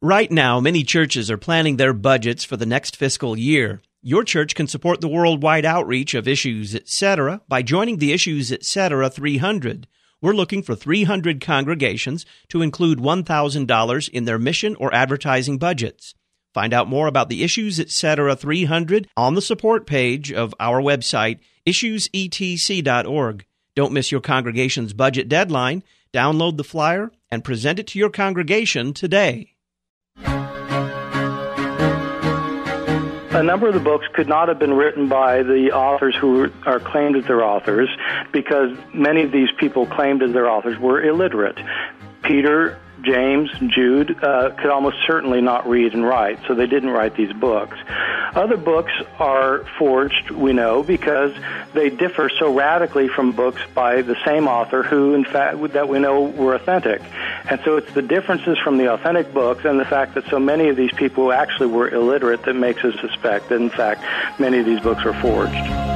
Right now, many churches are planning their budgets for the next fiscal year. Your church can support the worldwide outreach of Issues Etc. by joining the Issues Etc. 300. We're looking for 300 congregations to include $1,000 in their mission or advertising budgets. Find out more about the Issues Etc. 300 on the support page of our website, issuesetc.org. Don't miss your congregation's budget deadline. Download the flyer and present it to your congregation today. A number of the books could not have been written by the authors who are claimed as their authors because many of these people claimed as their authors were illiterate. Peter, James, Jude could almost certainly not read and write, so they didn't write these books. Other books are forged, we know, because they differ so radically from books by the same author who, in fact, that we know were authentic. And so it's the differences from the authentic books and the fact that so many of these people actually were illiterate that makes us suspect that, in fact, many of these books are forged.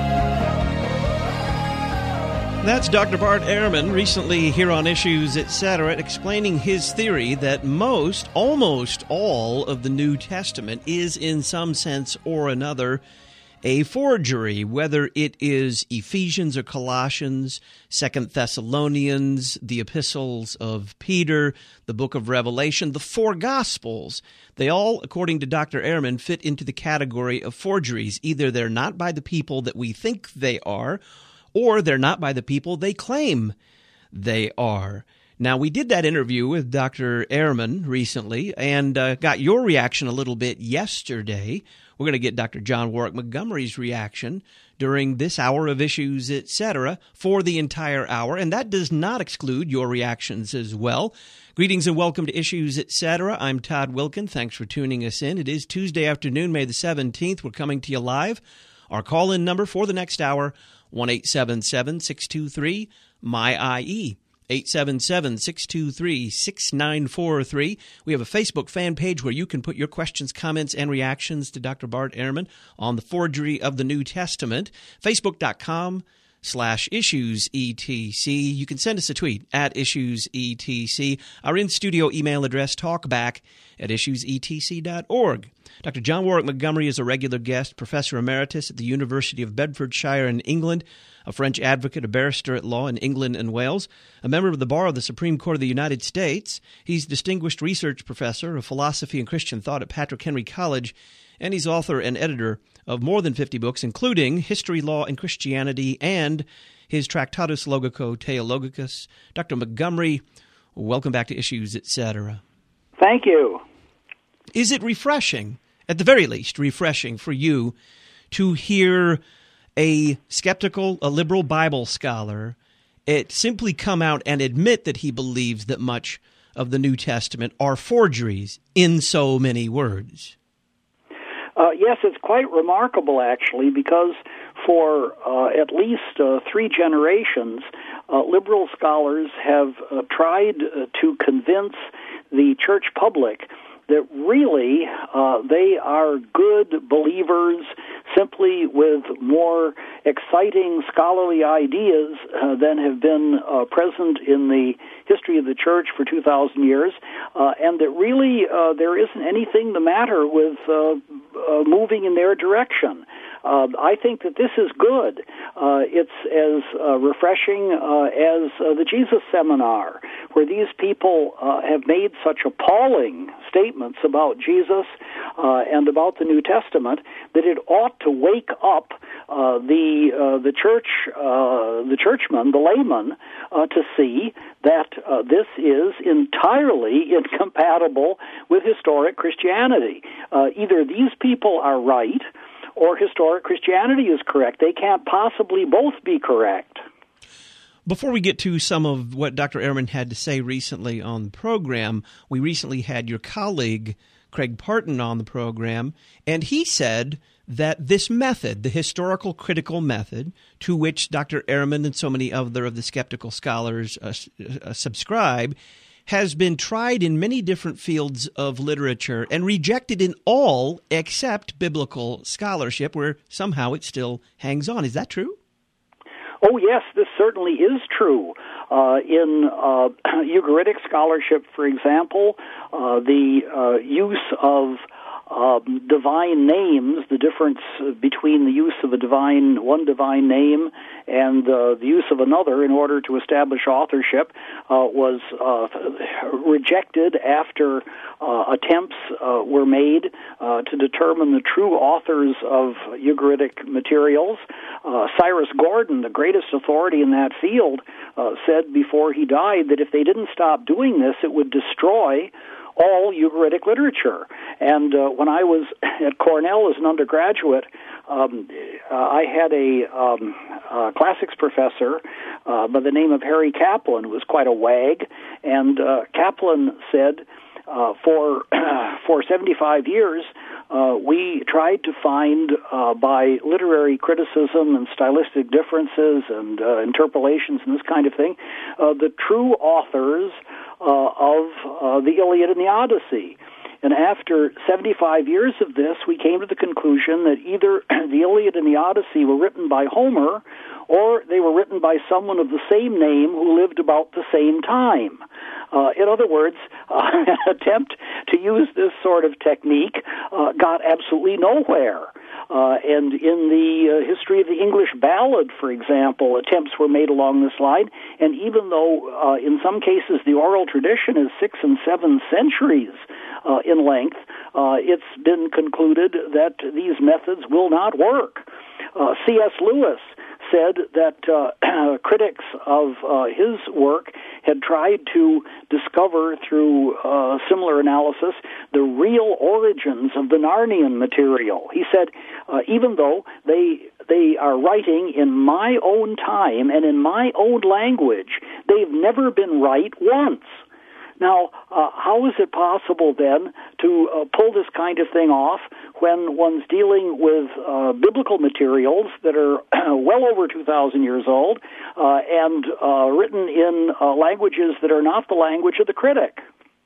That's Dr. Bart Ehrman, recently here on Issues Etc., explaining his theory that almost all of the New Testament is in some sense or another a forgery, whether it is Ephesians or Colossians, 2 Thessalonians, the epistles of Peter, the book of Revelation, the four Gospels. They all, according to Dr. Ehrman, fit into the category of forgeries. Either they're not by the people that we think they are, or they're not by the people they claim they are. Now, we did that interview with Dr. Ehrman recently and got your reaction a little bit yesterday. We're going to get Dr. John Warwick Montgomery's reaction during this hour of Issues Etc. for the entire hour, and that does not exclude your reactions as well. Greetings and welcome to Issues Etc. I'm Todd Wilkin. Thanks for tuning us in. It is Tuesday afternoon, May the 17th. We're coming to you live. Our call-in number for the next hour, 1-877-623-MY-IE, 877-623-6943. We have a Facebook fan page where you can put your questions, comments, and reactions to Dr. Bart Ehrman on the forgery of the New Testament, facebook.com/issuesetc. You can send us a tweet at issuesetc. Our in-studio email address, talkback@issuesetc.org. Dr. John Warwick Montgomery is a regular guest, professor emeritus at the University of Bedfordshire in England, a French advocate, a barrister at law in England and Wales, a member of the Bar of the Supreme Court of the United States. He's distinguished research professor of philosophy and Christian thought at Patrick Henry College, and he's author and editor of more than 50 books, including History, Law, and Christianity, and his Tractatus Logico-Theologicus. Dr. Montgomery, welcome back to Issues Etc. Thank you. Is it refreshing, at the very least, refreshing for you to hear a skeptical, a liberal Bible scholar simply come out and admit that he believes that much of the New Testament are forgeries in so many words? Yes, it's quite remarkable, actually, because for at least 3 generations, liberal scholars have tried to convince the church public that really they are good believers simply with more exciting scholarly ideas than have been present in the history of the church for 2,000 years, and that really there isn't anything the matter with moving in their direction. I think that this is good. It's as refreshing as the Jesus Seminar, where these people have made such appalling statements about Jesus and about the New Testament that it ought to wake up the churchmen, the laymen, to see that this is entirely incompatible with historic Christianity. Either these people are right, or historic Christianity is correct. They can't possibly both be correct. Before we get to some of what Dr. Ehrman had to say recently on the program, we recently had your colleague, Craig Parton, on the program, and he said that this method, the historical critical method, to which Dr. Ehrman and so many other of the skeptical scholars subscribe, has been tried in many different fields of literature and rejected in all except biblical scholarship, where somehow it still hangs on. Is that true? Oh, yes, this certainly is true. In Ugaritic scholarship, for example, the use of divine names, the difference between the use of one divine name and the use of another in order to establish authorship was rejected after attempts were made to determine the true authors of Ugaritic materials. Cyrus Gordon, the greatest authority in that field, said before he died that if they didn't stop doing this, it would destroy all Ugaritic literature. And when I was at Cornell as an undergraduate, I had a classics professor by the name of Harry Kaplan, who was quite a wag, and Kaplan said, for 75 years, we tried to find, by literary criticism and stylistic differences and interpolations and this kind of thing, the true authors of the Iliad and the Odyssey. And after 75 years of this, we came to the conclusion that either the Iliad and the Odyssey were written by Homer, or they were written by someone of the same name who lived about the same time. In other words, an attempt to use this sort of technique got absolutely nowhere. And in the history of the English ballad, for example, attempts were made along this line. And even though in some cases the oral tradition is 6 and 7 centuries in length, it's been concluded that these methods will not work. C.S. Lewis said that critics of his work had tried to discover through similar analysis the real origins of the Narnian material. He said, even though they are writing in my own time and in my own language, they've never been right once. Now, how is it possible then to pull this kind of thing off when one's dealing with biblical materials that are well over 2,000 years old and written in languages that are not the language of the critic?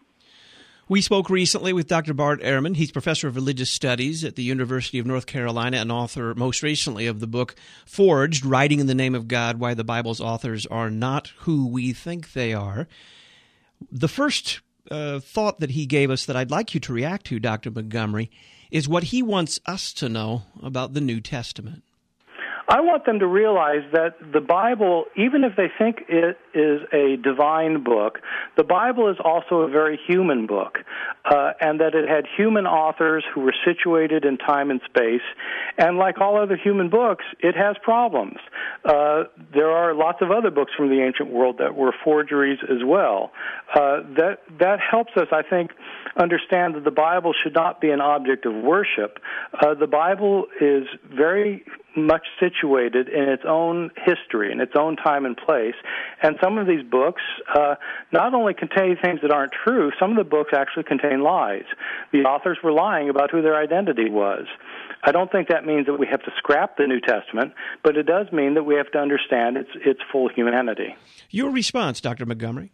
We spoke recently with Dr. Bart Ehrman. He's professor of religious studies at the University of North Carolina and author, most recently, of the book Forged, Writing in the Name of God, Why the Bible's Authors Are Not Who We Think They Are. The first thought that he gave us that I'd like you to react to, Dr. Montgomery, is what he wants us to know about the New Testament. I want them to realize that the Bible, even if they think it is a divine book, the Bible is also a very human book, and that it had human authors who were situated in time and space, and like all other human books, it has problems. There are lots of other books from the ancient world that were forgeries as well. That helps us, I think, understand that the Bible should not be an object of worship. The Bible is very much situated in its own history, in its own time and place. And some of these books not only contain things that aren't true, some of the books actually contain lies. The authors were lying about who their identity was. I don't think that means that we have to scrap the New Testament, but it does mean that we have to understand its full humanity. Your response, Dr. Montgomery?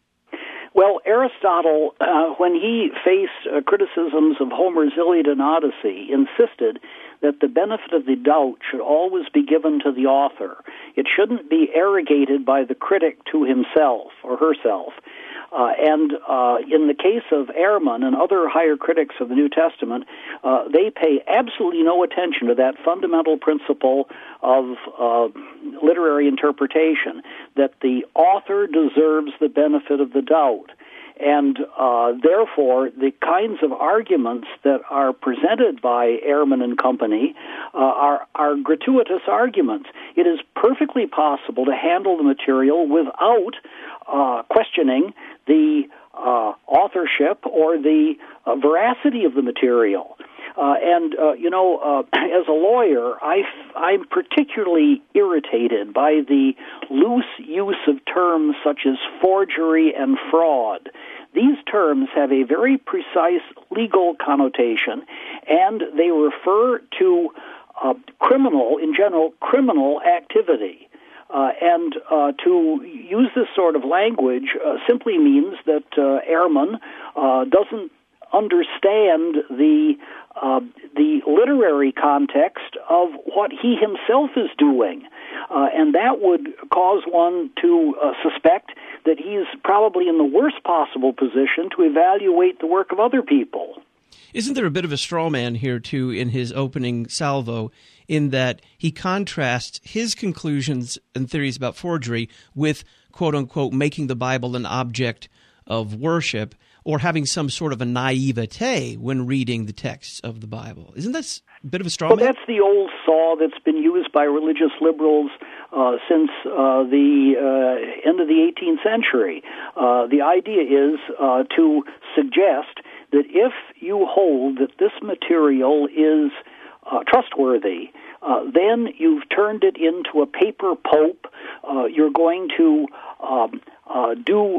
Well, Aristotle, when he faced criticisms of Homer's Iliad and Odyssey, insisted that the benefit of the doubt should always be given to the author. It shouldn't be arrogated by the critic to himself or herself. And in the case of Ehrman and other higher critics of the New Testament, they pay absolutely no attention to that fundamental principle of literary interpretation, that the author deserves the benefit of the doubt. And therefore, the kinds of arguments that are presented by Ehrman and company are gratuitous arguments. It is perfectly possible to handle the material without questioning the authorship or the veracity of the material. As a lawyer, I'm particularly irritated by the loose use of terms such as forgery and fraud. These terms have a very precise legal connotation, and they refer to criminal activity. And to use this sort of language simply means that Ehrman doesn't understand the the literary context of what he himself is doing. And that would cause one to suspect that he's probably in the worst possible position to evaluate the work of other people. Isn't there a bit of a straw man here, too, in his opening salvo, in that he contrasts his conclusions and theories about forgery with, quote-unquote, making the Bible an object of worship or having some sort of a naivete when reading the texts of the Bible? Isn't that a bit of a straw man? Well, that's the old saw that's been used by religious liberals since the end of the 18th century. The idea is to suggest that if you hold that this material is trustworthy, then you've turned it into a paper pope. You're going to do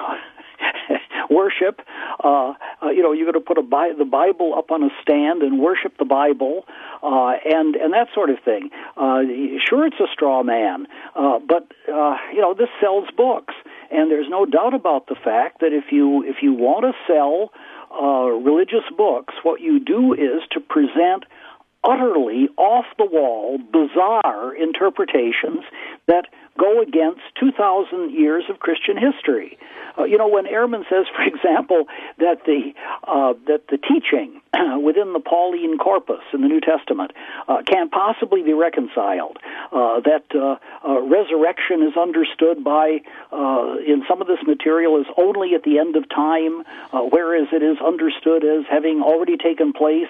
worship. You're going to put the Bible up on a stand and worship the Bible, and that sort of thing. Sure, it's a straw man, but this sells books, and there's no doubt about the fact that if you want to sell religious books, what you do is to present utterly off-the-wall, bizarre interpretations that go against 2,000 years of Christian history. When Ehrman says, for example, that the teaching within the Pauline corpus in the New Testament can't possibly be reconciled, that resurrection is understood by, in some of this material, as only at the end of time, whereas it is understood as having already taken place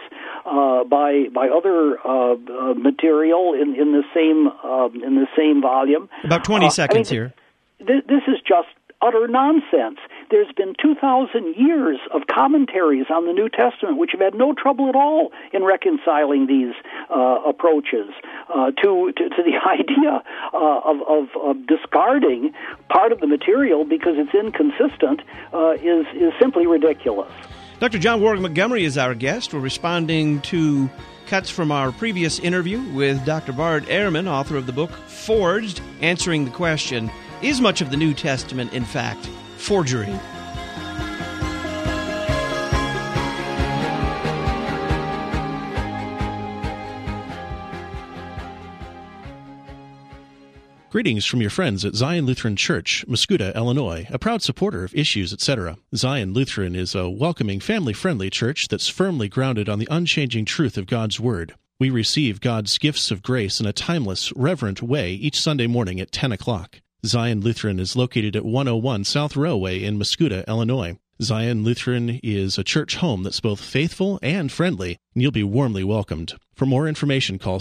by other material in the same volume. About 20 seconds here. This is just utter nonsense. There's been 2,000 years of commentaries on the New Testament which have had no trouble at all in reconciling these approaches to the idea of discarding part of the material because it's inconsistent is simply ridiculous. Dr. John Warwick Montgomery is our guest. We're responding to cuts from our previous interview with Dr. Bart Ehrman, author of the book Forged, answering the question, is much of the New Testament, in fact, forgery? Greetings from your friends at Zion Lutheran Church, Muscuda, Illinois, a proud supporter of Issues, etc. Zion Lutheran is a welcoming, family-friendly church that's firmly grounded on the unchanging truth of God's Word. We receive God's gifts of grace in a timeless, reverent way each Sunday morning at 10 o'clock. Zion Lutheran is located at 101 South Railway in Muscuda, Illinois. Zion Lutheran is a church home that's both faithful and friendly, and you'll be warmly welcomed. For more information, call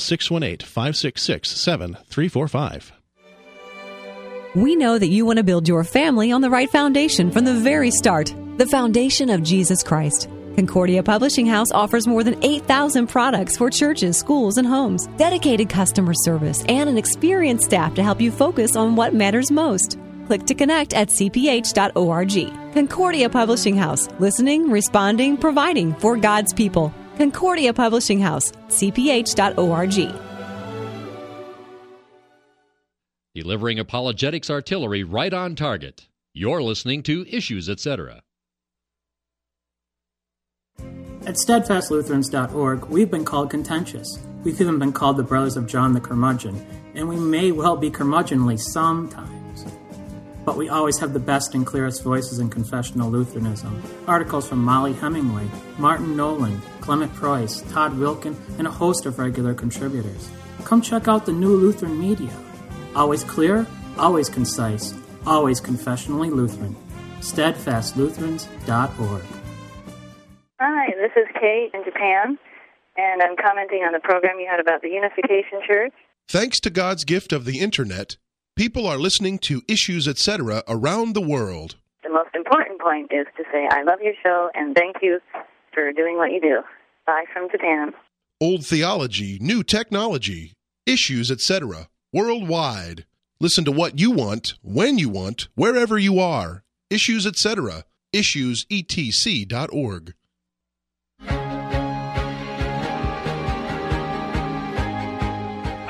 618-566-7345. We know that you want to build your family on the right foundation from the very start, the foundation of Jesus Christ. Concordia Publishing House offers more than 8,000 products for churches, schools, and homes, dedicated customer service, and an experienced staff to help you focus on what matters most. Click to connect at cph.org. Concordia Publishing House, listening, responding, providing for God's people. Concordia Publishing House, cph.org. Delivering apologetics artillery right on target. You're listening to Issues, etc. At steadfastlutherans.org, we've been called contentious. We've even been called the Brothers of John the Curmudgeon, and we may well be curmudgeonly sometimes. But we always have the best and clearest voices in confessional Lutheranism. Articles from Molly Hemingway, Martin Nolan, Clement Preuss, Todd Wilkin, and a host of regular contributors. Come check out the new Lutheran media. Always clear, always concise, always confessionally Lutheran. steadfastlutherans.org. Hi, this is Kate in Japan, and I'm commenting on the program you had about the Unification Church. Thanks to God's gift of the Internet, people are listening to Issues, etc. around the world. The most important point is to say, I love your show, and thank you for doing what you do. Bye from Japan. Old theology, new technology, Issues, etc. worldwide. Listen to what you want, when you want, wherever you are. Issues, etc. issuesetc.org.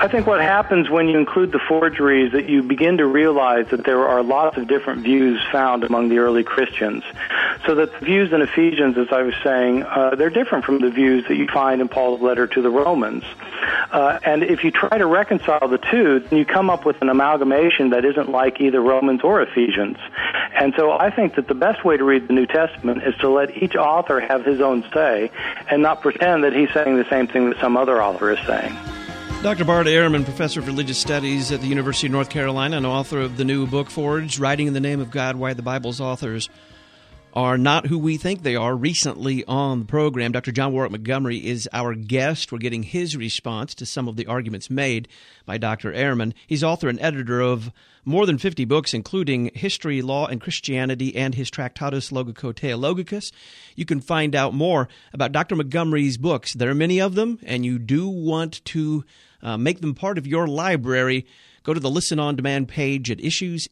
I think what happens when you include the forgeries, that you begin to realize that there are lots of different views found among the early Christians. So that the views in Ephesians, as I was saying, they're different from the views that you find in Paul's letter to the Romans. And if you try to reconcile the two, then you come up with an amalgamation that isn't like either Romans or Ephesians. And so I think that the best way to read the New Testament is to let each author have his own say and not pretend that he's saying the same thing that some other author is saying. Dr. Bart Ehrman, professor of religious studies at the University of North Carolina and author of the new book, Forged, Writing in the Name of God, Why the Bible's Authors Are Not Who We Think They Are, recently on the program. Dr. John Warwick Montgomery is our guest. We're getting his response to some of the arguments made by Dr. Ehrman. He's author and editor of more than 50 books, including History, Law, and Christianity, and his Tractatus Logico Theologicus. You can find out more about Dr. Montgomery's books. There are many of them, and you do want to make them part of your library. Go to the Listen On Demand page at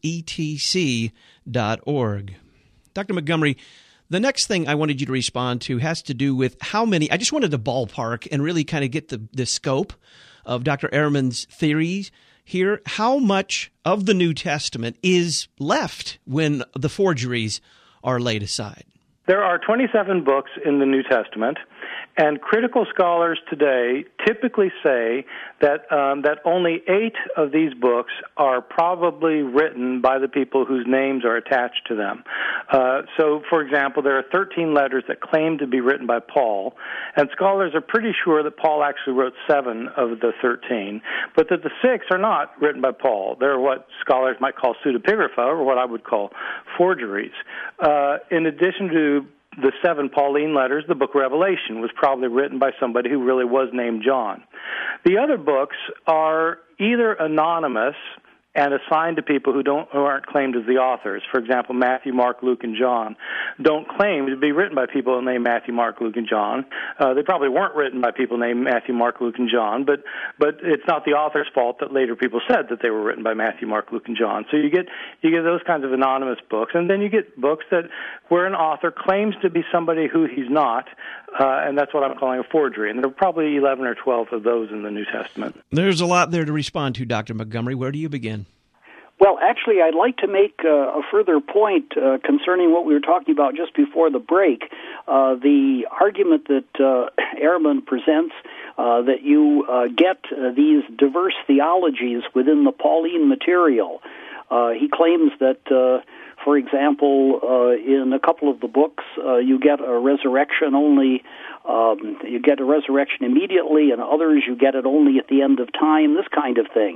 issuesetc.org. Dr. Montgomery, the next thing I wanted you to respond to has to do with how many – I just wanted to ballpark and really kind of get the scope of Dr. Ehrman's theories here. How much of the New Testament is left when the forgeries are laid aside? There are 27 books in the New Testament, and critical scholars today typically say that that only 8 of these books are probably written by the people whose names are attached to them. So, for example, there are 13 letters that claim to be written by Paul, and scholars are pretty sure that Paul actually wrote 7 of the 13, but that the 6 are not written by Paul. They're what scholars might call pseudepigrapha, or what I would call forgeries. In addition to the 7 Pauline letters, the book of Revelation was probably written by somebody who really was named John. The other books are either anonymous and assigned to people who aren't claimed as the authors. For example, Matthew, Mark, Luke, and John don't claim to be written by people named Matthew, Mark, Luke, and John. They probably weren't written by people named Matthew, Mark, Luke, and John, but it's not the author's fault that later people said that they were written by Matthew, Mark, Luke, and John. So you get those kinds of anonymous books, and then you get books where an author claims to be somebody who he's not, and that's what I'm calling a forgery. And there are probably 11 or 12 of those in the New Testament. There's a lot there to respond to, Dr. Montgomery. Where do you begin? Well, actually, I'd like to make a further point concerning what we were talking about just before the break. The argument that Ehrman presents that you get these diverse theologies within the Pauline material. He claims that, for example, in a couple of the books, you get a resurrection only. You get a resurrection immediately, and others you get it only at the end of time. This kind of thing.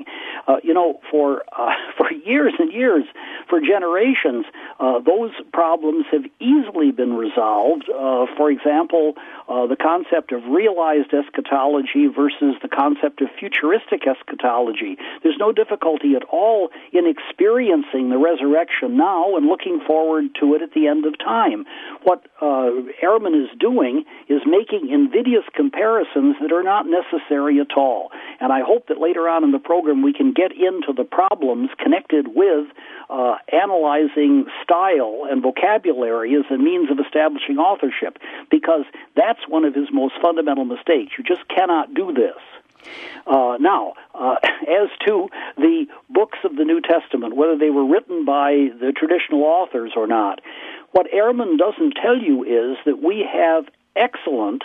For years and years, for generations, those problems have easily been resolved. For example, the concept of realized eschatology versus the concept of futuristic eschatology. There's no difficulty at all in experiencing the resurrection now and looking forward to it at the end of time. What Ehrman is doing is making invidious comparisons that are not necessary at all. And I hope that later on in the program we can get into the problems connected with analyzing style and vocabulary as a means of establishing authorship, because that's one of his most fundamental mistakes. You just cannot do this. Now, as to the books of the New Testament, whether they were written by the traditional authors or not, what Ehrman doesn't tell you is that we have excellent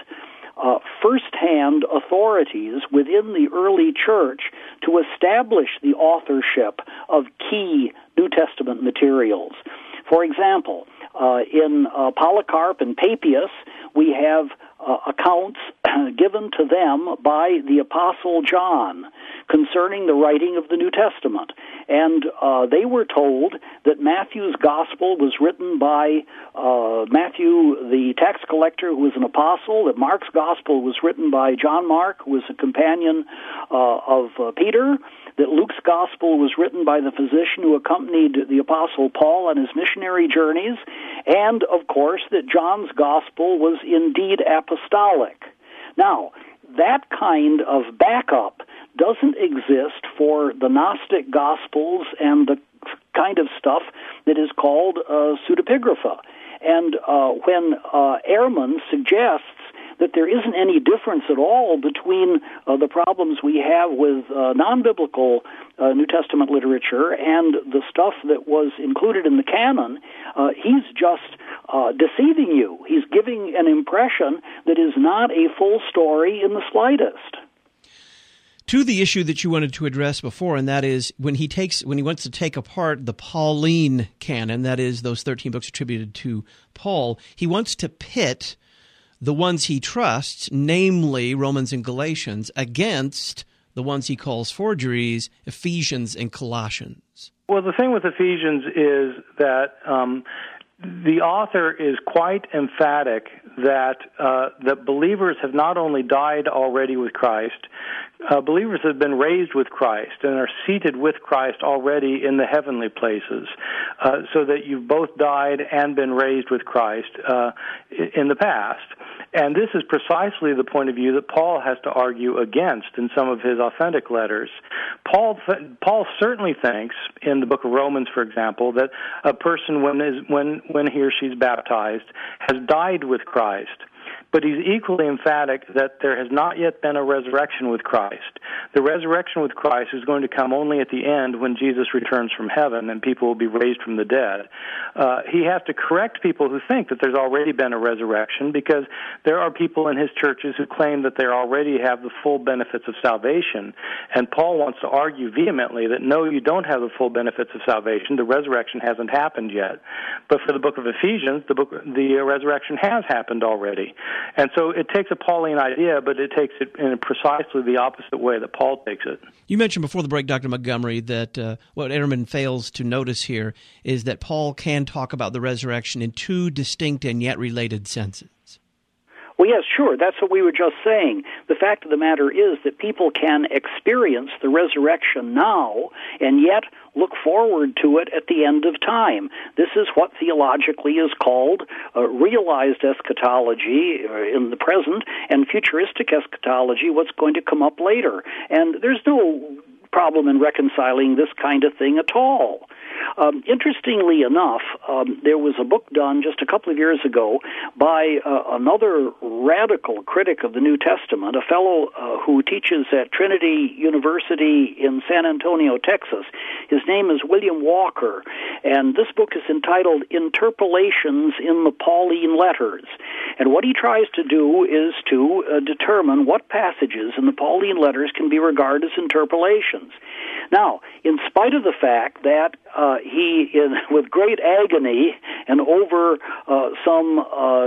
first-hand authorities within the early church to establish the authorship of key New Testament materials. For example, in Polycarp and Papias, we have accounts given to them by the Apostle John concerning the writing of the New Testament. And they were told that Matthew's Gospel was written by Matthew, the tax collector, who was an apostle, that Mark's Gospel was written by John Mark, who was a companion of Peter, that Luke's Gospel was written by the physician who accompanied the Apostle Paul on his missionary journeys, and, of course, that John's Gospel was indeed apostolic. Now, that kind of backup doesn't exist for the Gnostic Gospels and the kind of stuff that is called pseudepigrapha. And when Ehrman suggests that there isn't any difference at all between the problems we have with non-biblical New Testament literature and the stuff that was included in the canon, he's just deceiving you. He's giving an impression that is not a full story in the slightest. To the issue that you wanted to address before, and that is when he wants to take apart the Pauline canon, that is those 13 books attributed to Paul, he wants to pit the ones he trusts, namely Romans and Galatians, against the ones he calls forgeries, Ephesians and Colossians. Well, the thing with Ephesians is that the author is quite emphatic that believers have not only died already with Christ, believers have been raised with Christ and are seated with Christ already in the heavenly places, so that you've both died and been raised with Christ in the past. And this is precisely the point of view that Paul has to argue against in some of his authentic letters. Paul certainly thinks, in the book of Romans, for example, that a person, when he or she's baptized, has died with Christ. But he's equally emphatic that there has not yet been a resurrection with Christ. The resurrection with Christ is going to come only at the end when Jesus returns from heaven and people will be raised from the dead. He has to correct people who think that there's already been a resurrection, because there are people in his churches who claim that they already have the full benefits of salvation. And Paul wants to argue vehemently that no, you don't have the full benefits of salvation. The resurrection hasn't happened yet. But for the book of Ephesians, the resurrection has happened already. And so it takes a Pauline idea, but it takes it in precisely the opposite way that Paul takes it. You mentioned before the break, Dr. Montgomery, that what Ehrman fails to notice here is that Paul can talk about the resurrection in two distinct and yet related senses. Well, yes, sure. That's what we were just saying. The fact of the matter is that people can experience the resurrection now and yet look forward to it at the end of time. This is what theologically is called realized eschatology in the present, and futuristic eschatology, what's going to come up later. And there's no problem in reconciling this kind of thing at all. Interestingly enough, there was a book done just a couple of years ago by another radical critic of the New Testament, a fellow who teaches at Trinity University in San Antonio, Texas. His name is William Walker, and this book is entitled Interpolations in the Pauline Letters. And what he tries to do is to determine what passages in the Pauline letters can be regarded as interpolations. Now, in spite of the fact that he, with great agony and over some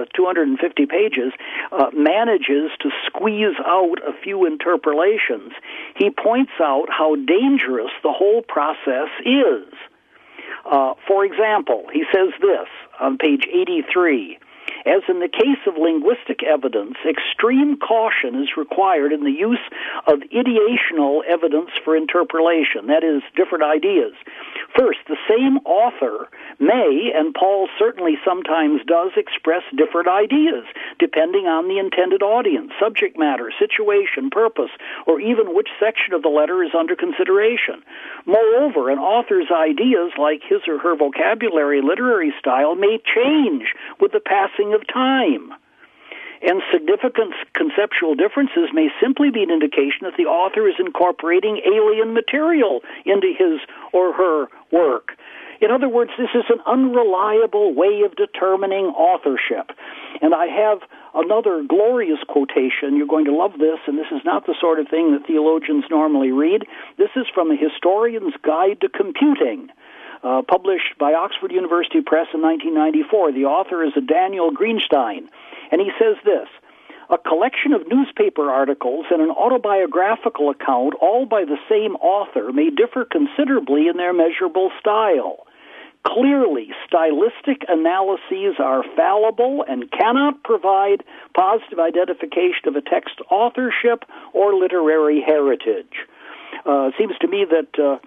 250 pages, manages to squeeze out a few interpolations, he points out how dangerous the whole process is. For example, he says this on page 83. As in the case of linguistic evidence, extreme caution is required in the use of ideational evidence for interpolation, that is, different ideas. First, the same author may, and Paul certainly sometimes does, express different ideas, depending on the intended audience, subject matter, situation, purpose, or even which section of the letter is under consideration. Moreover, an author's ideas, like his or her vocabulary, literary style, may change with the passing of time. And significant conceptual differences may simply be an indication that the author is incorporating alien material into his or her work. In other words, this is an unreliable way of determining authorship. And I have another glorious quotation. You're going to love this, and this is not the sort of thing that theologians normally read. This is from A Historian's Guide to Computing, published by Oxford University Press in 1994. The author is Daniel Greenstein, and he says this: a collection of newspaper articles and an autobiographical account, all by the same author, may differ considerably in their measurable style. Clearly, stylistic analyses are fallible and cannot provide positive identification of a text authorship or literary heritage. It seems to me that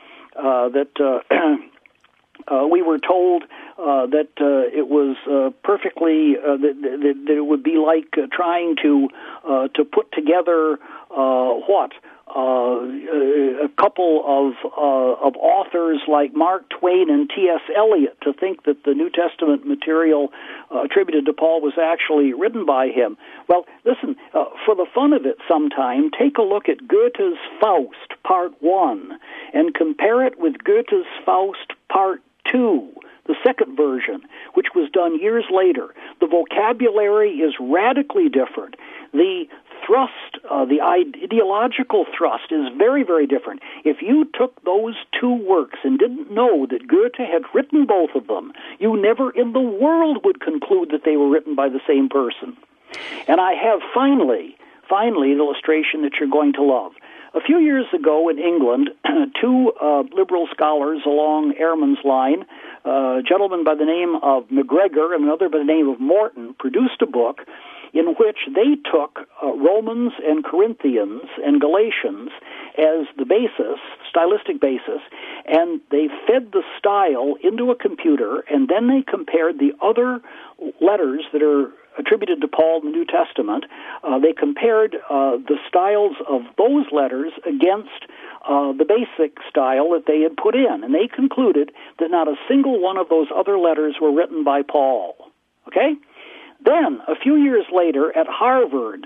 we were told that it was perfectly that it would be like trying to put together a couple of authors like Mark Twain and T.S. Eliot to think that the New Testament material attributed to Paul was actually written by him. Well, listen, for the fun of it sometime, take a look at Goethe's Faust, Part 1, and compare it with Goethe's Faust, Part 2, the second version, which was done years later. The vocabulary is radically different. The thrust, the ideological thrust is very, very different. If you took those two works and didn't know that Goethe had written both of them, you never in the world would conclude that they were written by the same person. And I have finally an illustration that you're going to love. A few years ago in England, two liberal scholars along Ehrman's line, a gentleman by the name of McGregor and another by the name of Morton, produced a book in which they took Romans and Corinthians and Galatians as the basis, stylistic basis, and they fed the style into a computer, and then they compared the other letters that are attributed to Paul in the New Testament. They compared the styles of those letters against the basic style that they had put in, and they concluded that not a single one of those other letters were written by Paul. Okay? Then, a few years later, at Harvard,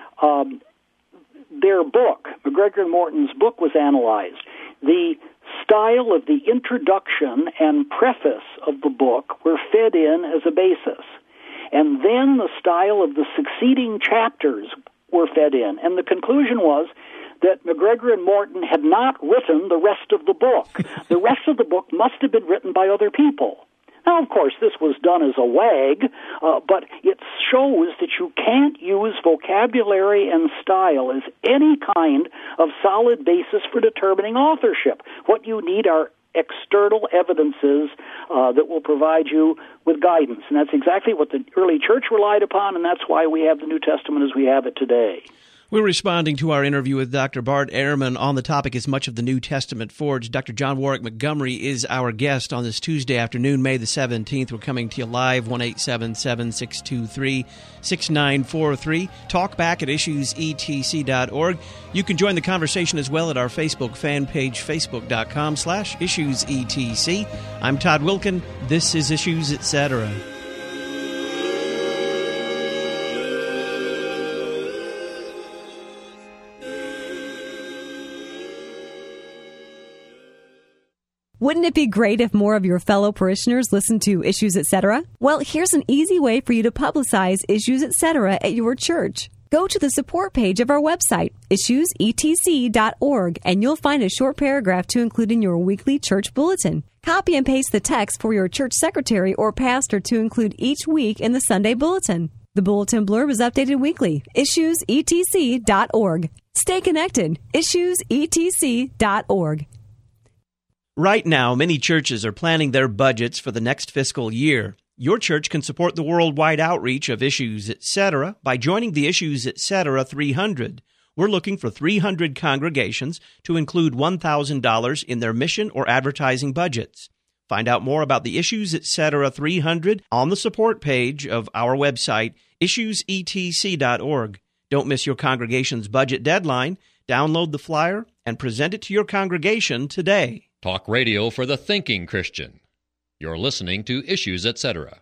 their book, McGregor and Morton's book, was analyzed. The style of the introduction and preface of the book were fed in as a basis. And then the style of the succeeding chapters were fed in. And the conclusion was that McGregor and Morton had not written the rest of the book. The rest of the book must have been written by other people. Now, of course, this was done as a wag, but it shows that you can't use vocabulary and style as any kind of solid basis for determining authorship. What you need are external evidences that will provide you with guidance. And that's exactly what the early church relied upon, and that's why we have the New Testament as we have it today. We're responding to our interview with Dr. Bart Ehrman on the topic, Is Much of the New Testament Forged? Dr. John Warwick Montgomery is our guest on this Tuesday afternoon, May the 17th. We're coming to you live, 1-877-623-6943. Talk back at issuesetc.org. You can join the conversation as well at our Facebook fan page, facebook.com/issuesetc. I'm Todd Wilkin. This is Issues, Etc. Wouldn't it be great if more of your fellow parishioners listened to Issues Etc.? Well, here's an easy way for you to publicize Issues Etc. at your church. Go to the support page of our website, issuesetc.org, and you'll find a short paragraph to include in your weekly church bulletin. Copy and paste the text for your church secretary or pastor to include each week in the Sunday bulletin. The bulletin blurb is updated weekly. issuesetc.org. Stay connected. issuesetc.org. Right now, many churches are planning their budgets for the next fiscal year. Your church can support the worldwide outreach of Issues, Etc. by joining the Issues, Etc. 300. We're looking for 300 congregations to include $1,000 in their mission or advertising budgets. Find out more about the Issues, Etc. 300 on the support page of our website, issuesetc.org. Don't miss your congregation's budget deadline. Download the flyer and present it to your congregation today. Talk radio for the thinking Christian. You're listening to Issues, Etc.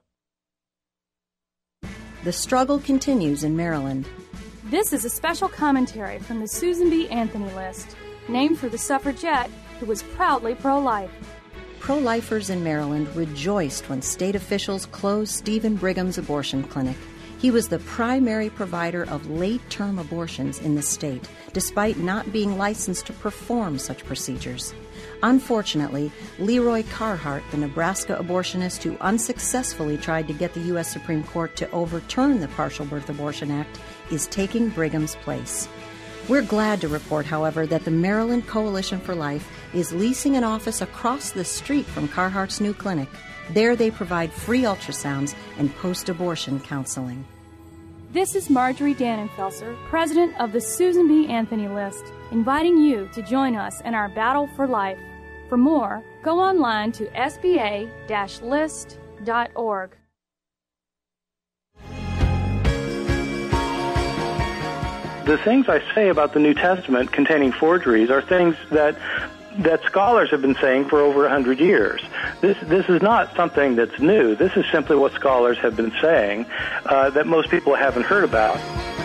The struggle continues in Maryland. This is a special commentary from the Susan B. Anthony List, named for the suffragette who was proudly pro-life. Pro-lifers in Maryland rejoiced when state officials closed Stephen Brigham's abortion clinic. He was the primary provider of late-term abortions in the state, despite not being licensed to perform such procedures. Unfortunately, Leroy Carhart, the Nebraska abortionist who unsuccessfully tried to get the U.S. Supreme Court to overturn the Partial Birth Abortion Act, is taking Brigham's place. We're glad to report, however, that the Maryland Coalition for Life is leasing an office across the street from Carhart's new clinic. There they provide free ultrasounds and post-abortion counseling. This is Marjorie Dannenfelser, president of the Susan B. Anthony List, inviting you to join us in our battle for life. For more, go online to sba-list.org. The things I say about the New Testament containing forgeries are things that scholars have been saying for over 100 years. This is not something that's new. This is simply what scholars have been saying that most people haven't heard about.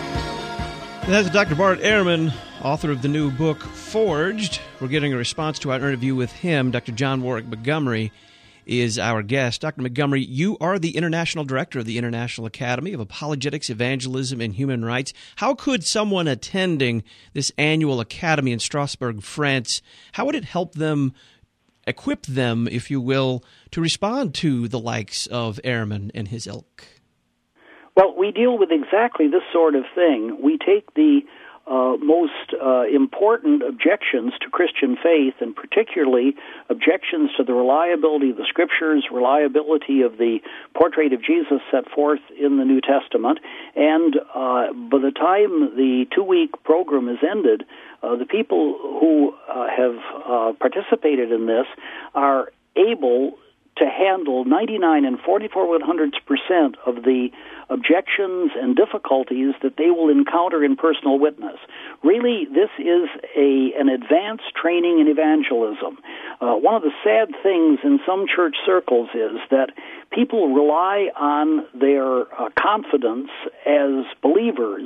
That's Dr. Bart Ehrman, author of the new book, Forged. We're getting a response to our interview with him. Dr. John Warwick Montgomery is our guest. Dr. Montgomery, you are the International Director of the International Academy of Apologetics, Evangelism, and Human Rights. How could someone attending this annual academy in Strasbourg, France, how would it help them, equip them, if you will, to respond to the likes of Ehrman and his ilk? Well, we deal with exactly this sort of thing. We take the most important objections to Christian faith, and particularly objections to the reliability of the Scriptures, reliability of the portrait of Jesus set forth in the New Testament, and by the time the 2-week program is ended, the people who have participated in this are able to handle 99 and 44/100% of the objections and difficulties that they will encounter in personal witness. Really, this is an advanced training in evangelism. One of the sad things in some church circles is that people rely on their confidence as believers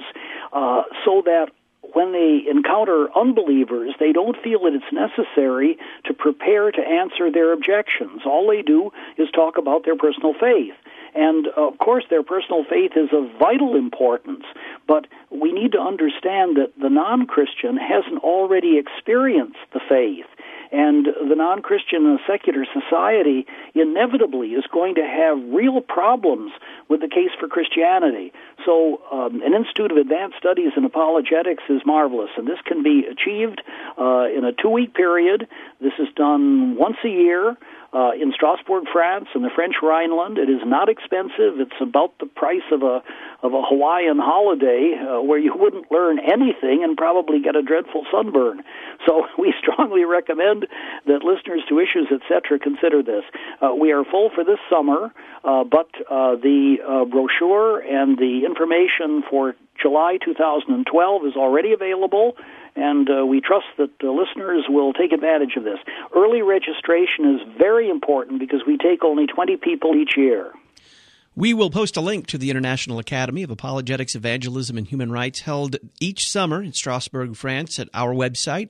so that when they encounter unbelievers, they don't feel that it's necessary to prepare to answer their objections. All they do is talk about their personal faith. And, of course, their personal faith is of vital importance, but we need to understand that the non-Christian hasn't already experienced the faith. And the non-Christian in a secular society inevitably is going to have real problems with the case for Christianity. So an Institute of Advanced Studies in Apologetics is marvelous, and this can be achieved in a 2-week period. This is done once a year in Strasbourg, France, in the French Rhineland. It is not expensive. It's about the price of a Hawaiian holiday where you wouldn't learn anything and probably get a dreadful sunburn. So we strongly recommend that listeners to Issues, etc., consider this. We are full for this summer, but the brochure and the information for July 2012 is already available, and we trust that listeners will take advantage of this. Early registration is very important because we take only 20 people each year. We will post a link to the International Academy of Apologetics, Evangelism, and Human Rights held each summer in Strasbourg, France at our website,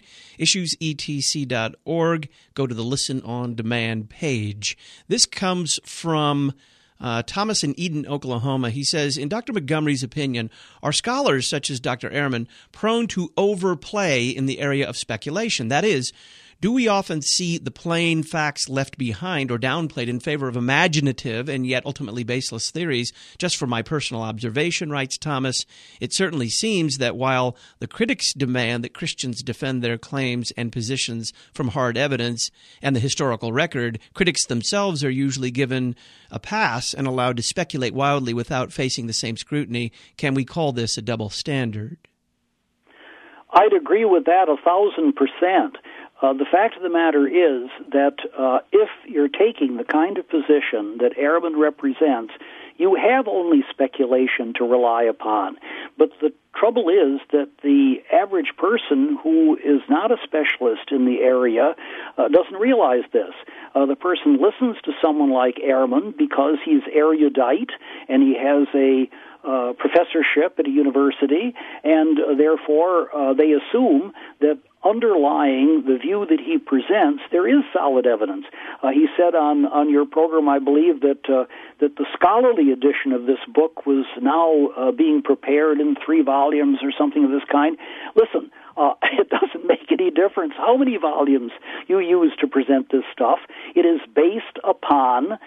issuesetc.org. Go to the Listen on Demand page. This comes from Thomas in Eden, Oklahoma. He says, in Dr. Montgomery's opinion, are scholars such as Dr. Ehrman prone to overplay in the area of speculation? That is, do we often see the plain facts left behind or downplayed in favor of imaginative and yet ultimately baseless theories? Just from my personal observation, writes Thomas, it certainly seems that while the critics demand that Christians defend their claims and positions from hard evidence and the historical record, critics themselves are usually given a pass and allowed to speculate wildly without facing the same scrutiny. Can we call this a double standard? I'd agree with that 1,000%. The fact of the matter is that if you're taking the kind of position that Ehrman represents, you have only speculation to rely upon. But the trouble is that the average person who is not a specialist in the area doesn't realize this. The person listens to someone like Ehrman because he's erudite and he has a professorship at a university, and therefore they assume that underlying the view that he presents, there is solid evidence. He said on your program, I believe, that the scholarly edition of this book was now being prepared in 3 volumes or something of this kind. Listen, it doesn't make any difference how many volumes you use to present this stuff. It is based upon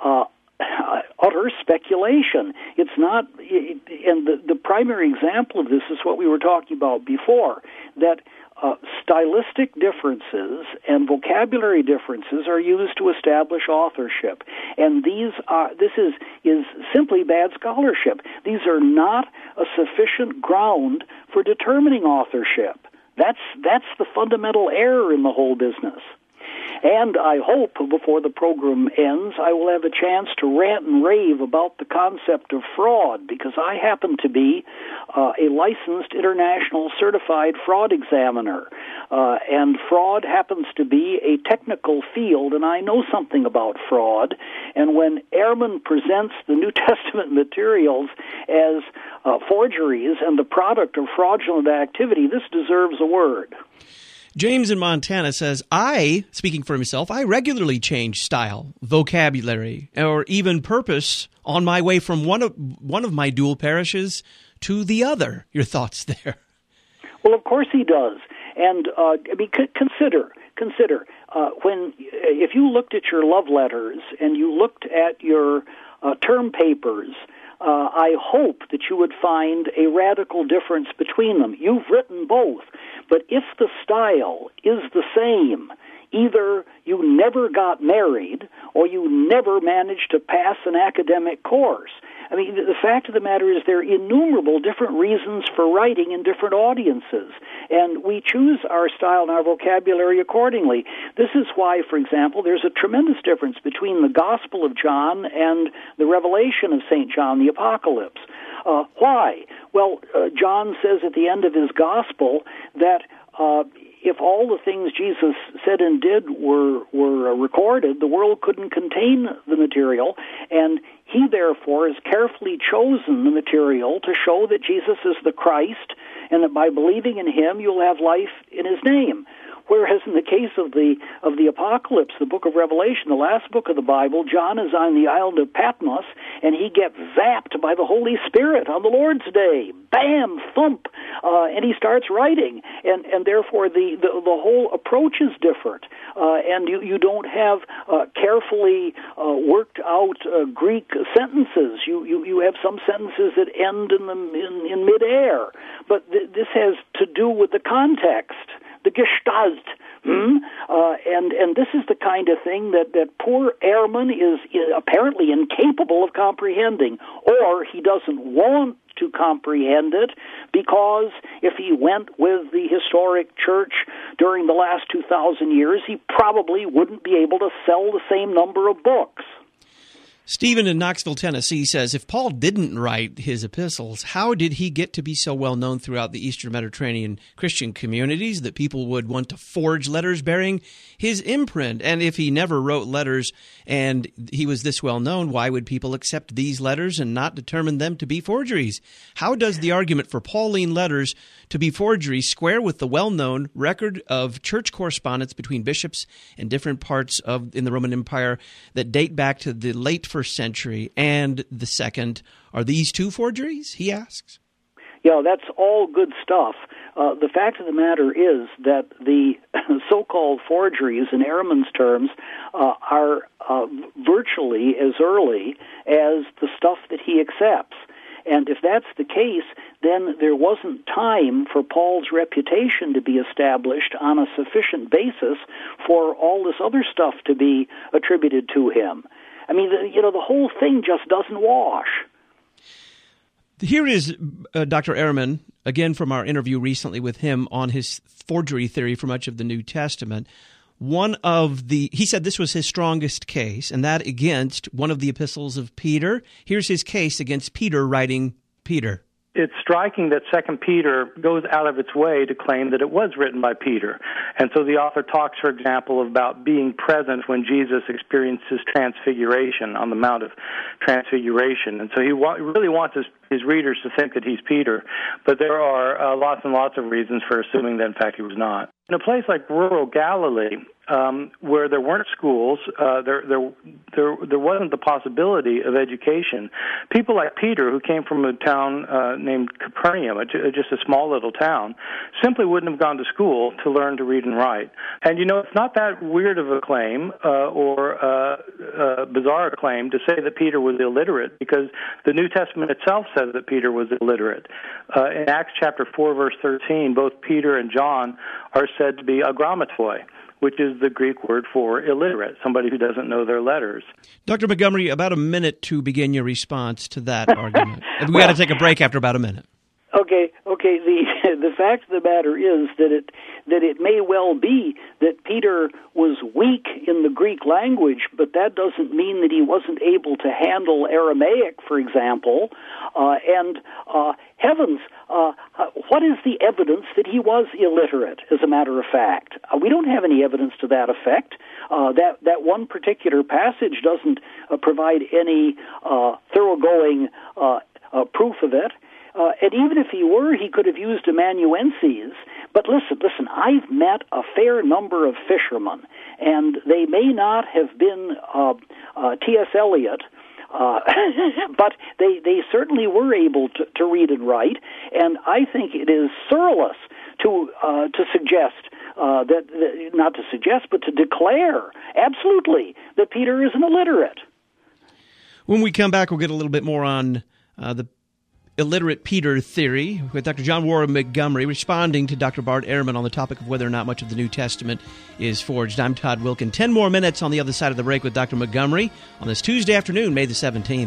utter speculation. It's not, and the primary example of this is what we were talking about before, that stylistic differences and vocabulary differences are used to establish authorship, and this is simply bad scholarship. These are not a sufficient ground for determining authorship. That's the fundamental error in the whole business. And I hope before the program ends, I will have a chance to rant and rave about the concept of fraud, because I happen to be a licensed international certified fraud examiner. And fraud happens to be a technical field, and I know something about fraud. And when Ehrman presents the New Testament materials as forgeries and the product of fraudulent activity, this deserves a word. James in Montana says, speaking for himself, I regularly change style, vocabulary, or even purpose on my way from one of my dual parishes to the other. Your thoughts there? Well, of course he does. And consider if you looked at your love letters and you looked at your term papers, I hope that you would find a radical difference between them. You've written both, but if the style is the same, either you never got married or you never managed to pass an academic course. I mean, the fact of the matter is there are innumerable different reasons for writing in different audiences, and we choose our style and our vocabulary accordingly. This is why, for example, there's a tremendous difference between the Gospel of John and the Revelation of St. John, the Apocalypse. Why? Well, John says at the end of his Gospel that if all the things Jesus said and did were recorded, the world couldn't contain the material, and he therefore has carefully chosen the material to show that Jesus is the Christ, and that by believing in him you'll have life in his name. Whereas in the case of the Apocalypse, the book of Revelation, the last book of the Bible, John is on the island of Patmos, and he gets zapped by the Holy Spirit on the Lord's Day. Bam! Thump! And he starts writing. And therefore the whole approach is different. And you don't have carefully worked out Greek sentences. You have some sentences that end in midair. But this has to do with the context, the Gestalt. And this is the kind of thing that poor Ehrman is apparently incapable of comprehending, or he doesn't want to comprehend it, because if he went with the historic church during the last 2,000 years, he probably wouldn't be able to sell the same number of books. Stephen in Knoxville, Tennessee says, if Paul didn't write his epistles, how did he get to be so well known throughout the Eastern Mediterranean Christian communities that people would want to forge letters bearing his imprint? And if he never wrote letters and he was this well known, why would people accept these letters and not determine them to be forgeries? How does the argument for Pauline letters to be forgeries square with the well-known record of church correspondence between bishops in different parts in the Roman Empire that date back to the late first century and the second? Are these two forgeries, he asks? Yeah, that's all good stuff. The fact of the matter is that the so-called forgeries, in Ehrman's terms, are virtually as early as the stuff that he accepts. And if that's the case, then there wasn't time for Paul's reputation to be established on a sufficient basis for all this other stuff to be attributed to him. I mean, the whole thing just doesn't wash. Here is Dr. Ehrman, again from our interview recently with him on his forgery theory for much of the New Testament. He said this was his strongest case, and that against one of the epistles of Peter. Here's his case against Peter writing Peter. It's striking that 2 Peter goes out of its way to claim that it was written by Peter. And so the author talks, for example, about being present when Jesus experienced his transfiguration on the Mount of Transfiguration. And so he really wants his readers to think that he's Peter. But there are lots and lots of reasons for assuming that, in fact, he was not. In a place like rural Galilee, where there weren't schools, there wasn't the possibility of education. People like Peter, who came from a town named Capernaum, just a small little town, simply wouldn't have gone to school to learn to read and write. And it's not that weird of a claim or a bizarre claim to say that Peter was illiterate, because the New Testament itself says that Peter was illiterate. In Acts chapter 4, verse 13, both Peter and John are said to be agrammatoi, which is the Greek word for illiterate, somebody who doesn't know their letters. Dr. Montgomery, about a minute to begin your response to that argument. We've got to take a break after about a minute. Okay. The fact of the matter is that it may well be that Peter was weak in the Greek language, but that doesn't mean that he wasn't able to handle Aramaic, for example. Heavens, what is the evidence that he was illiterate? As a matter of fact, we don't have any evidence to that effect. That one particular passage doesn't provide any thoroughgoing proof of it. And even if he were, he could have used amanuenses. But listen, I've met a fair number of fishermen, and they may not have been T.S. Eliot, but they certainly were able to read and write, and I think it is scurrilous to suggest not to suggest, but to declare absolutely that Peter is an illiterate. When we come back, we'll get a little bit more on the illiterate Peter theory with Dr. John Warren Montgomery responding to Dr. Bart Ehrman on the topic of whether or not much of the New Testament is forged. I'm Todd Wilkin. 10 more minutes on the other side of the break with Dr. Montgomery on this Tuesday afternoon, May the 17th.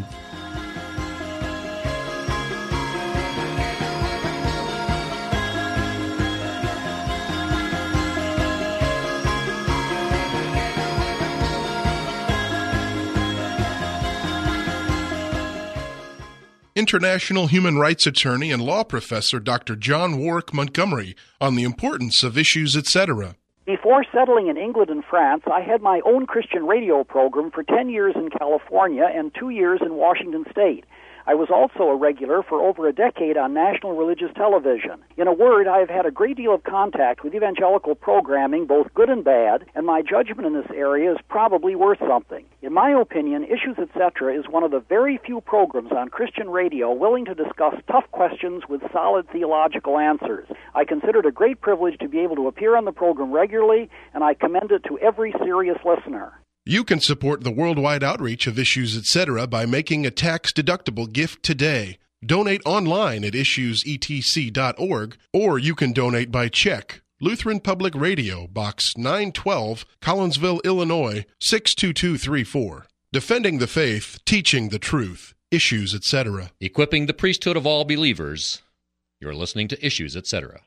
International human rights attorney and law professor Dr. John Warwick Montgomery on the importance of issues, etc. Before settling in England and France, I had my own Christian radio program for 10 years in California and 2 years in Washington State. I was also a regular for over a decade on national religious television. In a word, I have had a great deal of contact with evangelical programming, both good and bad, and my judgment in this area is probably worth something. In my opinion, Issues Etc. is one of the very few programs on Christian radio willing to discuss tough questions with solid theological answers. I consider it a great privilege to be able to appear on the program regularly, and I commend it to every serious listener. You can support the worldwide outreach of Issues Etc. by making a tax-deductible gift today. Donate online at issuesetc.org, or you can donate by check. Lutheran Public Radio, Box 912, Collinsville, Illinois, 62234. Defending the faith, teaching the truth. Issues Etc. Equipping the priesthood of all believers. You're listening to Issues Etc.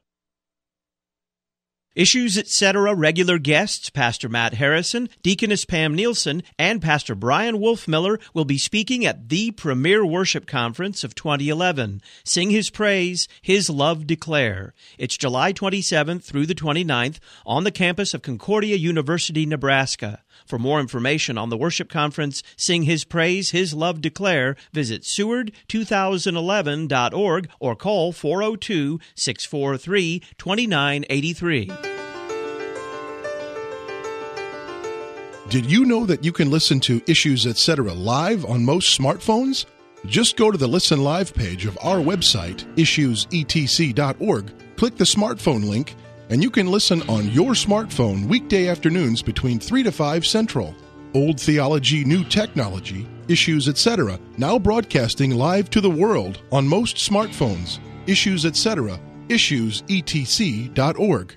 Issues Etc. regular guests, Pastor Matt Harrison, Deaconess Pam Nielsen, and Pastor Brian Wolfmiller will be speaking at the premier worship conference of 2011. Sing His Praise, His Love Declare. It's July 27th through the 29th on the campus of Concordia University, Nebraska. For more information on the worship conference, Sing His Praise, His Love Declare, visit Seward2011.org or call 402-643-2983. Did you know that you can listen to Issues Etc. live on most smartphones? Just go to the Listen Live page of our website, issuesetc.org, click the smartphone link, and you can listen on your smartphone weekday afternoons between 3 to 5 Central. Old theology, new technology, Issues Etc. now broadcasting live to the world on most smartphones. Issues Etc. issuesetc.org.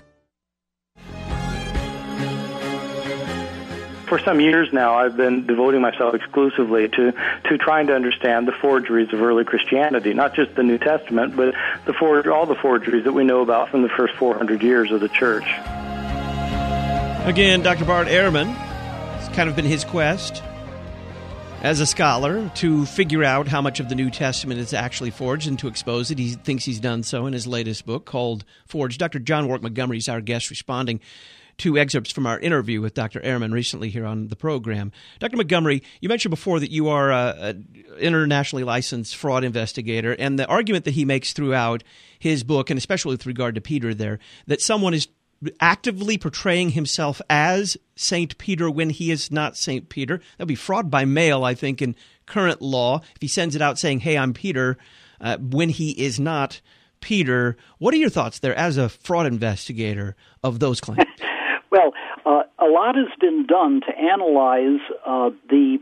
For some years now, I've been devoting myself exclusively to trying to understand the forgeries of early Christianity, not just the New Testament, but all the forgeries that we know about from the first 400 years of the Church. Again, Dr. Bart Ehrman, it's kind of been his quest as a scholar to figure out how much of the New Testament is actually forged and to expose it. He thinks he's done so in his latest book called Forged. Dr. John Warwick Montgomery is our guest, responding to excerpts from our interview with Dr. Ehrman recently here on the program. Dr. Montgomery, you mentioned before that you are an internationally licensed fraud investigator, and the argument that he makes throughout his book, and especially with regard to Peter there, that someone is actively portraying himself as St. Peter when he is not St. Peter. That would be fraud by mail, I think, in current law, if he sends it out saying, hey, I'm Peter, when he is not Peter. What are your thoughts there as a fraud investigator of those claims? Well, a lot has been done to analyze the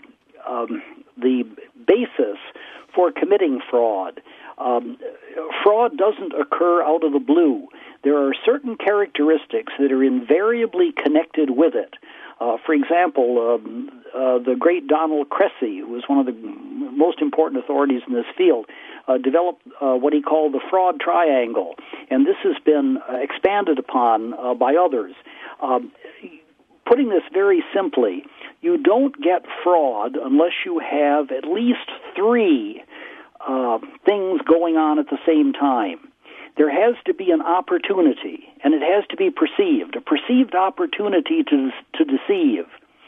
basis for committing fraud. Fraud doesn't occur out of the blue. There are certain characteristics that are invariably connected with it. For example, the great Donald Cressy, who was one of the most important authorities in this field, developed what he called the fraud triangle, and this has been expanded upon by others. Putting this very simply, you don't get fraud unless you have at least three things going on at the same time. There has to be an opportunity, and it has to be perceived, a perceived opportunity to deceive.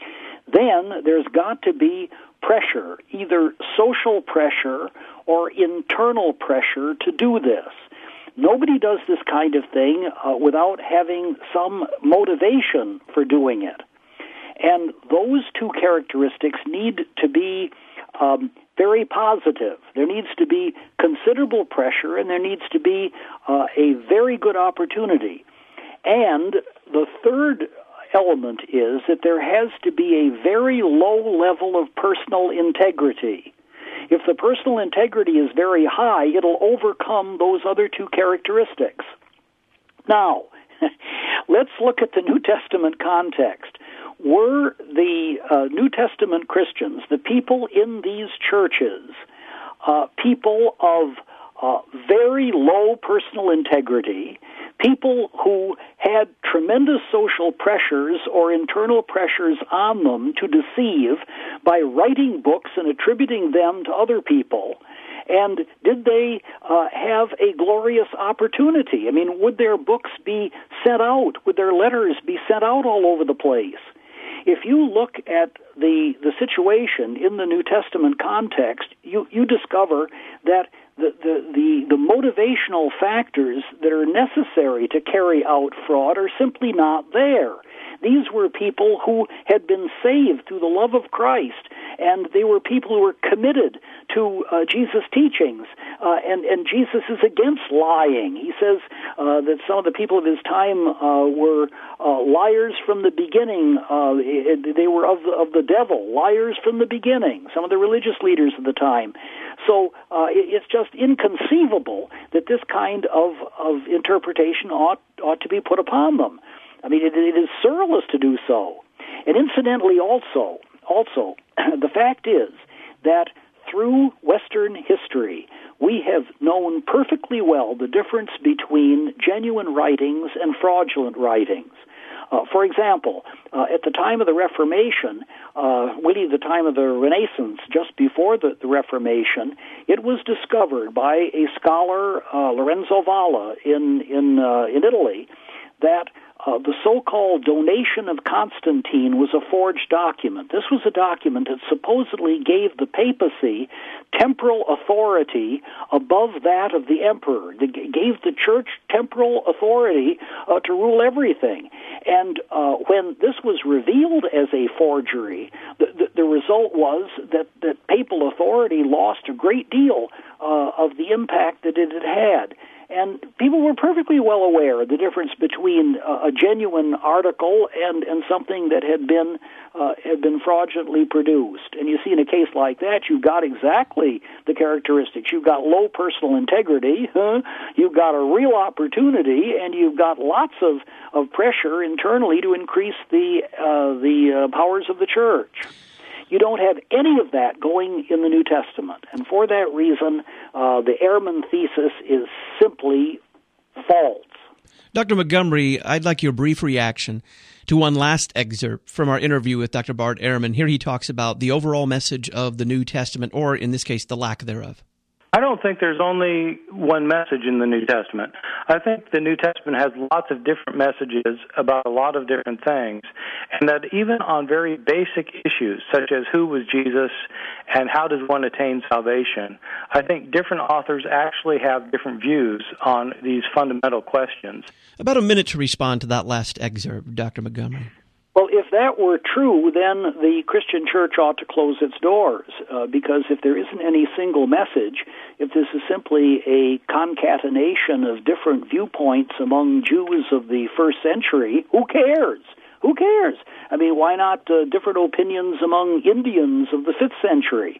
Then there's got to be pressure, either social pressure or internal pressure to do this. Nobody does this kind of thing without having some motivation for doing it. And those two characteristics need to be very positive. There needs to be considerable pressure, and there needs to be a very good opportunity. And the third element is that there has to be a very low level of personal integrity. If the personal integrity is very high, it'll overcome those other two characteristics. Now, let's look at the New Testament context. Were the New Testament Christians, the people in these churches, people of very low personal integrity, people who had tremendous social pressures or internal pressures on them to deceive by writing books and attributing them to other people? And did they have a glorious opportunity? I mean, would their books be sent out? Would their letters be sent out all over the place? If you look at the situation in the New Testament context, you discover that the motivational factors that are necessary to carry out fraud are simply not there. These were people who had been saved through the love of Christ, and they were people who were committed to Jesus' teachings, and Jesus is against lying. He says that some of the people of his time were liars from the beginning. They were of the devil, liars from the beginning, some of the religious leaders of the time. So it's just inconceivable that this kind of interpretation ought to be put upon them. I mean, it is scurrilous to do so. And incidentally, also, the fact is that through Western history, we have known perfectly well the difference between genuine writings and fraudulent writings. For example, at the time of the Reformation, really the time of the Renaissance, just before the Reformation, it was discovered by a scholar, Lorenzo Valla, in Italy, that the so-called Donation of Constantine was a forged document. This was a document that supposedly gave the papacy temporal authority above that of the emperor. It gave the church temporal authority to rule everything. And when this was revealed as a forgery, the result was that papal authority lost a great deal of the impact that it had. And people were perfectly well aware of the difference between a genuine article and something that had been fraudulently produced. And you see, in a case like that, you've got exactly the characteristics. You've got low personal integrity, you've got a real opportunity, and you've got lots of pressure internally to increase the powers of the church. You don't have any of that going in the New Testament. And for that reason, the Ehrman thesis is simply false. Dr. Montgomery, I'd like your brief reaction to one last excerpt from our interview with Dr. Bart Ehrman. Here he talks about the overall message of the New Testament, or in this case, the lack thereof. I don't think there's only one message in the New Testament. I think the New Testament has lots of different messages about a lot of different things, and that even on very basic issues, such as who was Jesus and how does one attain salvation, I think different authors actually have different views on these fundamental questions. About a minute to respond to that last excerpt, Dr. Montgomery. Well, if that were true, then the Christian church ought to close its doors, because if there isn't any single message, if this is simply a concatenation of different viewpoints among Jews of the first century, who cares? Who cares? I mean, why not different opinions among Indians of the 5th century?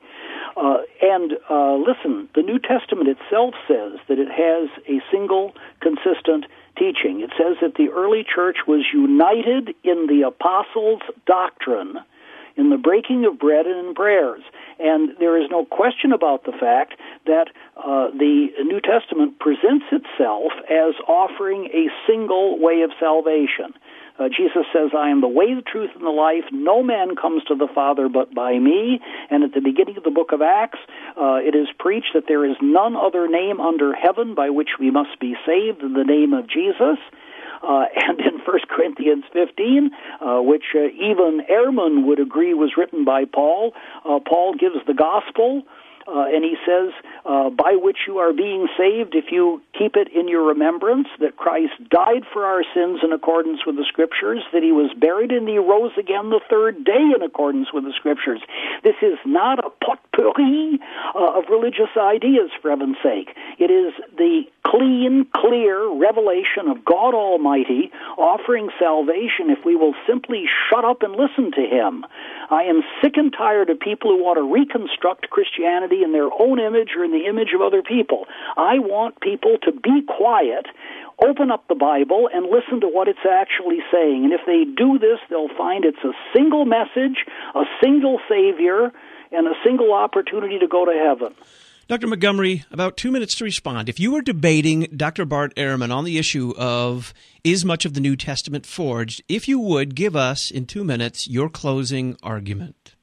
Listen, the New Testament itself says that it has a single, consistent, teaching. It says that the early church was united in the apostles' doctrine, in the breaking of bread and in prayers. And there is no question about the fact that the New Testament presents itself as offering a single way of salvation. Jesus says, I am the way, the truth, and the life. No man comes to the Father but by me. And at the beginning of the book of Acts, it is preached that there is none other name under heaven by which we must be saved than the name of Jesus. And in 1 Corinthians 15, which even Ehrman would agree was written by Paul, Paul gives the gospel, and he says, by which you are being saved if you keep it in your remembrance, that Christ died for our sins in accordance with the Scriptures, that he was buried and he rose again the third day in accordance with the Scriptures. This is not a potpourri of religious ideas, for heaven's sake. It is the clean, clear revelation of God Almighty offering salvation if we will simply shut up and listen to him. I am sick and tired of people who want to reconstruct Christianity in their own image or in the image of other people. I want people to be quiet, open up the Bible, and listen to what it's actually saying. And if they do this, they'll find it's a single message, a single Savior, and a single opportunity to go to heaven. Dr. Montgomery, about 2 minutes to respond. If you were debating Dr. Bart Ehrman on the issue of is much of the New Testament forged, if you would give us, in 2 minutes, your closing argument.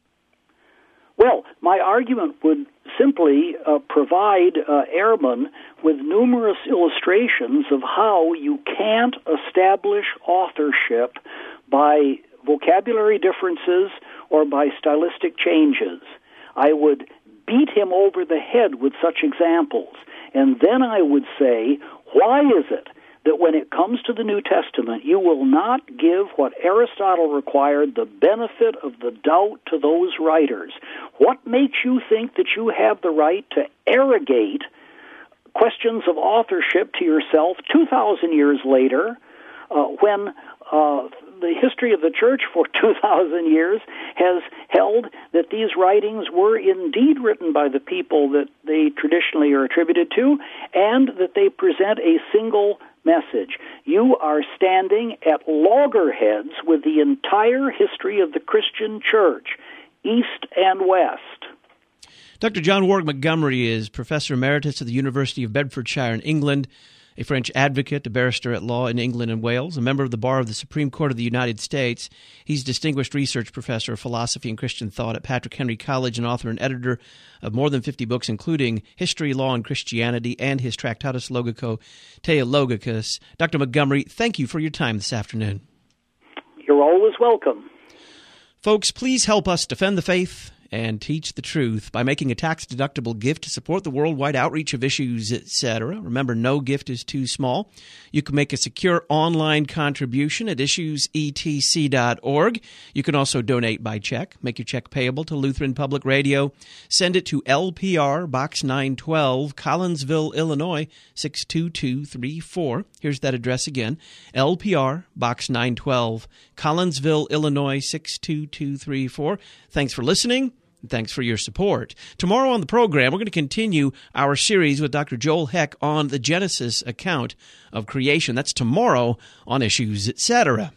Well, my argument would simply provide Ehrman with numerous illustrations of how you can't establish authorship by vocabulary differences or by stylistic changes. I would beat him over the head with such examples. And then I would say, why is it that when it comes to the New Testament, you will not give what Aristotle required, the benefit of the doubt to those writers? What makes you think that you have the right to arrogate questions of authorship to yourself 2,000 years later when the history of the church for 2,000 years has held that these writings were indeed written by the people that they traditionally are attributed to, and that they present a single message? You are standing at loggerheads with the entire history of the Christian church, East and West. Dr. John Warwick Montgomery is Professor Emeritus at the University of Bedfordshire in England, a French advocate, a barrister at law in England and Wales, a member of the Bar of the Supreme Court of the United States. He's Distinguished Research Professor of Philosophy and Christian Thought at Patrick Henry College and author and editor of more than 50 books, including History, Law, and Christianity and his Tractatus Logico Theologicus. Dr. Montgomery, thank you for your time this afternoon. You're always welcome. Folks, please help us defend the faith and teach the truth by making a tax-deductible gift to support the worldwide outreach of Issues, etc. Remember, no gift is too small. You can make a secure online contribution at issuesetc.org. You can also donate by check. Make your check payable to Lutheran Public Radio. Send it to LPR, Box 912, Collinsville, Illinois, 62234. Here's that address again. LPR, Box 912, Collinsville, Illinois, 62234. Thanks for listening. Thanks for your support. Tomorrow on the program, we're going to continue our series with Dr. Joel Heck on the Genesis account of creation. That's tomorrow on Issues, etc.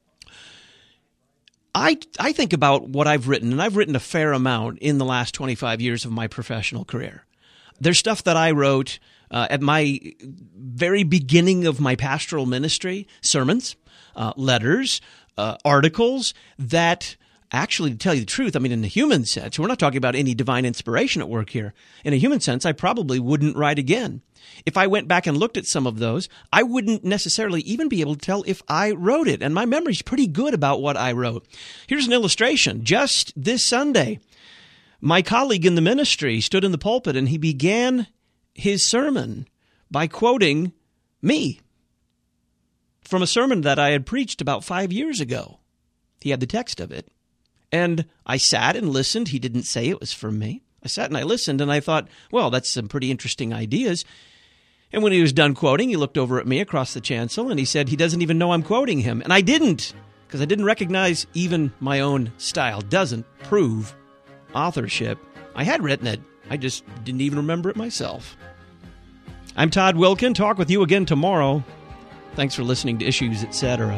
I think about what I've written, and I've written a fair amount in the last 25 years of my professional career. There's stuff that I wrote at my very beginning of my pastoral ministry, sermons, letters, articles that actually, to tell you the truth, I mean, in the human sense, we're not talking about any divine inspiration at work here. In a human sense, I probably wouldn't write again. If I went back and looked at some of those, I wouldn't necessarily even be able to tell if I wrote it. And my memory's pretty good about what I wrote. Here's an illustration. Just this Sunday, my colleague in the ministry stood in the pulpit and he began his sermon by quoting me from a sermon that I had preached about 5 years ago. He had the text of it. And I sat and listened. He didn't say it was from me. I sat and I listened, and I thought, well, that's some pretty interesting ideas. And when he was done quoting, he looked over at me across the chancel, and he said he doesn't even know I'm quoting him. And I didn't, because I didn't recognize even my own style. Doesn't prove authorship. I had written it. I just didn't even remember it myself. I'm Todd Wilkin. Talk with you again tomorrow Thanks for listening to Issues, Etc.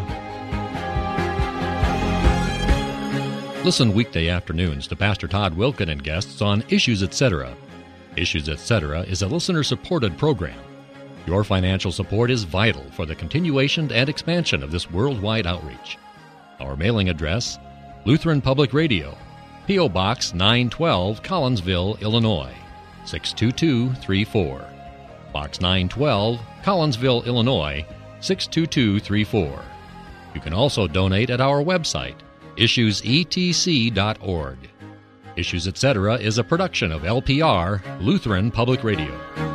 Listen weekday afternoons to Pastor Todd Wilken and guests on Issues, Etc. Issues, Etc. is a listener-supported program. Your financial support is vital for the continuation and expansion of this worldwide outreach. Our mailing address, Lutheran Public Radio, P.O. Box 912, Collinsville, Illinois, 62234. Box 912, Collinsville, Illinois, 62234. You can also donate at our website, issuesetc.org. Issues, Etc. is a production of LPR, Lutheran Public Radio.